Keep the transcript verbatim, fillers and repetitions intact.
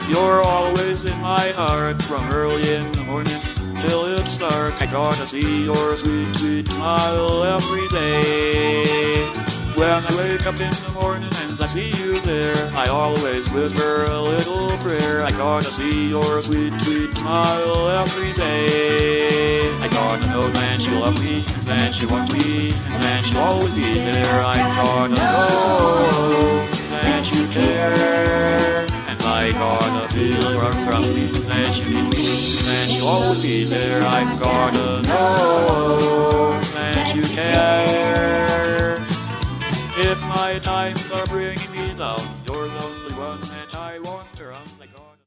You're always in my heart, from early in the morning till it's dark. I gotta see your sweet, sweet smile every day. When I wake up in the morning and I see you there, I always whisper a little prayer. I gotta see your sweet, sweet smile every day. I gotta know that you love me, that you want me, and that you'll always be there. I gotta know that you care, and I gotta feel your from me, that you need me, that you'll always be there. I gotta know that you care. If my times are bringing me down, you're the